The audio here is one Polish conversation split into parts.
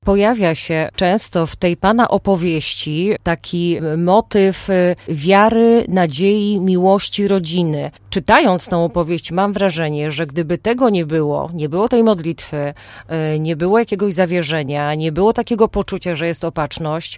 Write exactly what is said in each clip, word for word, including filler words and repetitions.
Pojawia się często w tej pana opowieści taki motyw wiary, nadziei, miłości rodziny. Czytając tę opowieść mam wrażenie, że gdyby tego nie było, nie było tej modlitwy, nie było jakiegoś zawierzenia, nie było takiego poczucia, że jest opatrzność,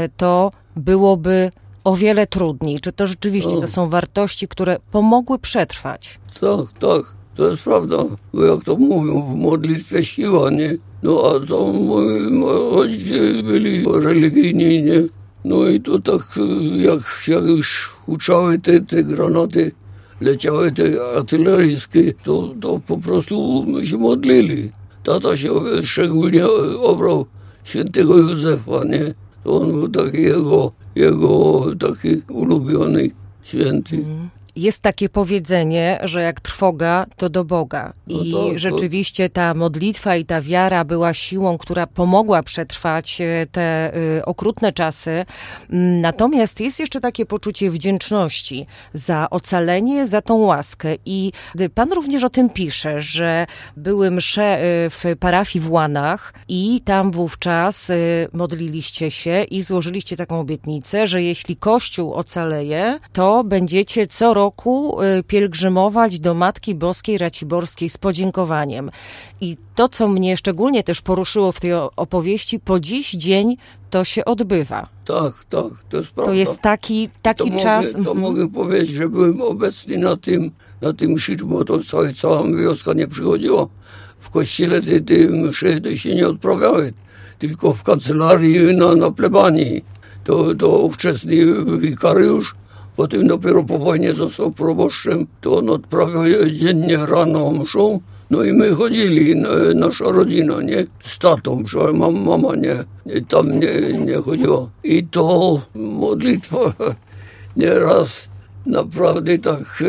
to byłoby o wiele trudniej. Czy to rzeczywiście No. to są wartości, które pomogły przetrwać? Tak, tak, to jest prawda. Bo jak to mówią, w modlitwie siła, nie? No a to moi, moi rodzice byli religijni, nie? No i to tak, jak, jak już uczały te, te granaty, leciały te artyleryjskie, to, to po prostu się modlili. Tata się szczególnie obrał świętego Józefa, nie? To on był taki jego, jego taki ulubiony święty. Mm. Jest takie powiedzenie, że jak trwoga, to do Boga. No I to, to... rzeczywiście ta modlitwa i ta wiara była siłą, która pomogła przetrwać te y, okrutne czasy. Natomiast jest jeszcze takie poczucie wdzięczności za ocalenie, za tą łaskę. I pan również o tym pisze, że były msze w parafii w Łanach i tam wówczas y, modliliście się i złożyliście taką obietnicę, że jeśli Kościół ocaleje, to będziecie co roku roku pielgrzymować do Matki Boskiej Raciborskiej z podziękowaniem. I to, co mnie szczególnie też poruszyło w tej opowieści, po dziś dzień to się odbywa. Tak, tak, to jest prawda. To jest taki, taki to czas... Mogę, to mogę powiedzieć, że byłem obecny na tym, na tym mszy, bo to cała, cała wioska nie przychodziła. W kościele te, te mszy te się nie odprawiały, tylko w kancelarii na, na plebanii. To, to ówczesny wikariusz, potem dopiero po wojnie został proboszczem, to on odprawiał dziennie rano mszą, no i my chodzili, nasza rodzina, nie? Z tatą, że mam, mama nie, tam nie, nie chodziła. I to modlitwa nieraz naprawdę tak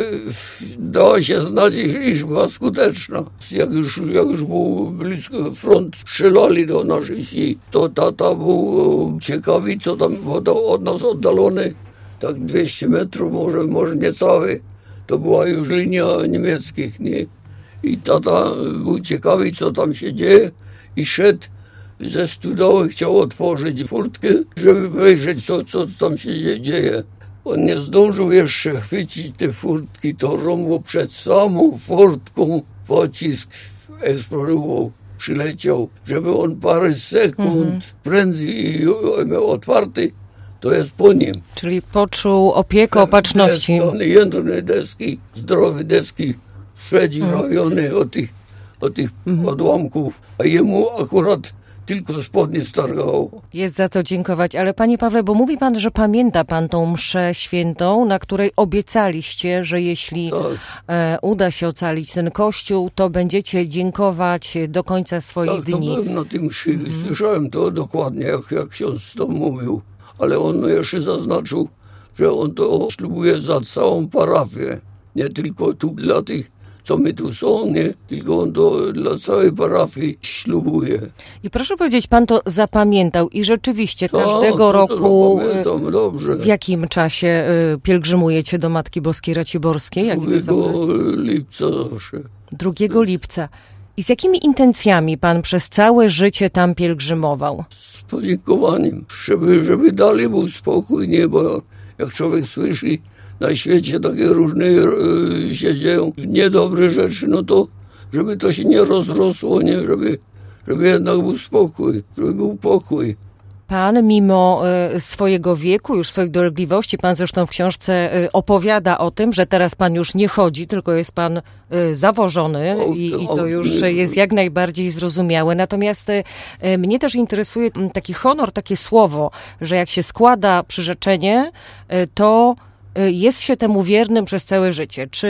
dała się znać, iż była skuteczna. Jak już, jak już był blisko front, strzelali do naszej wsi, to tata był ciekawy, co tam było od nas oddalony, tak dwieście metrów, może, może niecały. To była już linia niemieckich, nie? I tata był ciekawy, co tam się dzieje i szedł ze stodoły, chciał otworzyć furtkę, żeby wejrzeć, co, co tam się dzieje. On nie zdążył jeszcze chwycić te furtki, to rąbło przed samą furtką pocisk eksplodował, przyleciał, żeby on parę sekund mhm. prędzej miał otwarty, to jest po nim. Czyli poczuł opiekę, opatrzności. Jędrne deski, zdrowe deski, przedziurawione mhm. od tych, od tych mhm. odłamków, a jemu akurat tylko spodnie stargało. Jest za co dziękować, ale panie Pawle, bo mówi pan, że pamięta pan tą mszę świętą, na której obiecaliście, że jeśli tak. e, uda się ocalić ten kościół, to będziecie dziękować do końca swoich tak, dni. Tak, byłem na tym mszy, mhm. słyszałem to dokładnie, jak, jak ksiądz to mówił, ale on jeszcze zaznaczył, że on to ślubuje za całą parafię, nie tylko tu dla tych, co my tu są, nie? Tylko on to dla całej parafii ślubuje. I proszę powiedzieć, pan to zapamiętał i rzeczywiście tak, każdego to roku to dobrze. W jakim czasie pielgrzymujecie do Matki Boskiej Raciborskiej? drugiego lipca zawsze. drugiego lipca. I z jakimi intencjami pan przez całe życie tam pielgrzymował? Z podziękowaniem, żeby, żeby dalej był spokój, nie? Bo jak człowiek słyszy, na świecie takie różne e, się dzieją niedobre rzeczy, no to żeby to się nie rozrosło, nie? Żeby, żeby jednak był spokój, żeby był pokój. Pan mimo y, swojego wieku, już swoich dolegliwości, pan zresztą w książce y, opowiada o tym, że teraz pan już nie chodzi, tylko jest pan y, zawożony o, i, i to już nie, jest jak najbardziej zrozumiałe. Natomiast y, mnie też interesuje taki honor, takie słowo, że jak się składa przyrzeczenie, y, to jest się temu wiernym przez całe życie. Czy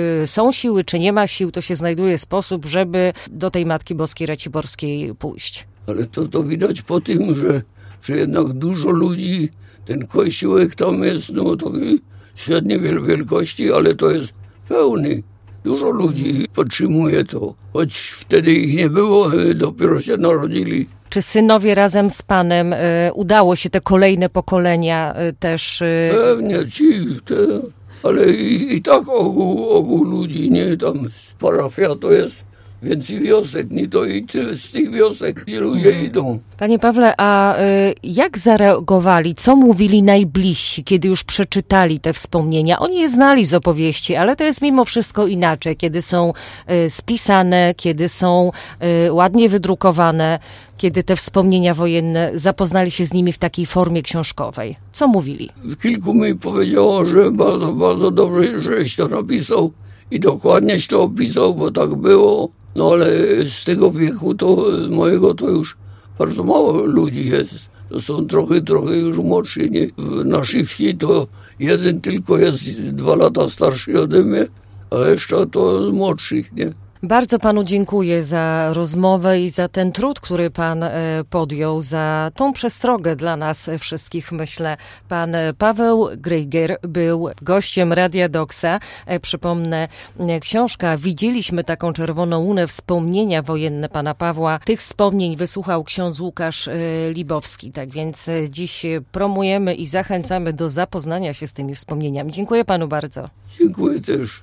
są siły, czy nie ma sił, to się znajduje sposób, żeby do tej Matki Boskiej Raciborskiej pójść. Ale to, to widać po tym, że, że jednak dużo ludzi, ten kościółek tam jest, no taki średniej wielkości, ale to jest pełny. Dużo ludzi podtrzymuje to, choć wtedy ich nie było, dopiero się narodzili. Czy synowie razem z panem y, udało się te kolejne pokolenia y, też... Y... Pewnie ci, te, ale i, i tak ogół, ogół ludzi, nie, tam parafia to jest, więcej wiosek, nie to i ty, z tych wiosek, gdzie ludzie Mhm. idą. Panie Pawle, a y, jak zareagowali, co mówili najbliżsi, kiedy już przeczytali te wspomnienia? Oni je znali z opowieści, ale to jest mimo wszystko inaczej, kiedy są y, spisane, kiedy są y, ładnie wydrukowane, kiedy te wspomnienia wojenne, zapoznali się z nimi w takiej formie książkowej. Co mówili? Kilku mi powiedziało, że bardzo, bardzo dobrze, żeś to napisał i dokładnieś to opisał, bo tak było. No ale z tego wieku to mojego to już bardzo mało ludzi jest. To są trochę, trochę już młodsi. Nie? W naszej wsi to jeden tylko jest dwa lata starszy ode mnie, a reszta to młodszych, nie? Bardzo panu dziękuję za rozmowę i za ten trud, który pan podjął, za tą przestrogę dla nas wszystkich, myślę. Pan Paweł Grejger był gościem Radia Doksa. Przypomnę, książka Widzieliśmy taką czerwoną łunę, wspomnienia wojenne pana Pawła. Tych wspomnień wysłuchał ksiądz Łukasz Libowski. Tak więc dziś promujemy i zachęcamy do zapoznania się z tymi wspomnieniami. Dziękuję panu bardzo. Dziękuję też.